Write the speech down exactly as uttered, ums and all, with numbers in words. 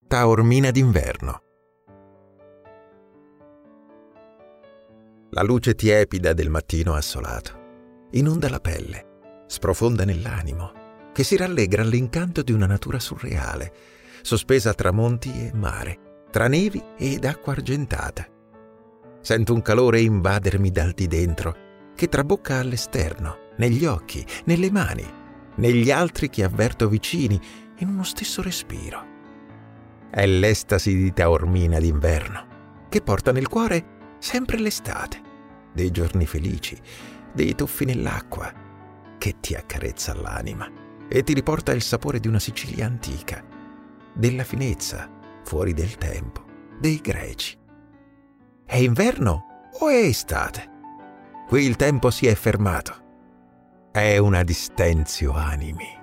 Taormina d'inverno. La luce tiepida del mattino assolato inonda la pelle, sprofonda nell'animo, che si rallegra all'incanto di una natura surreale, sospesa tra monti e mare, tra nevi ed acqua argentata. Sento un calore invadermi dal di dentro, che trabocca all'esterno, negli occhi, nelle mani, negli altri che avverto vicini, in uno stesso respiro. È l'estasi di Taormina d'inverno, che porta nel cuore sempre l'estate, dei giorni felici, dei tuffi nell'acqua, che ti accarezza l'anima e ti riporta il sapore di una Sicilia antica, della finezza, fuori del tempo, dei greci. È inverno o è estate? Qui il tempo si è fermato. È una distenzio animi.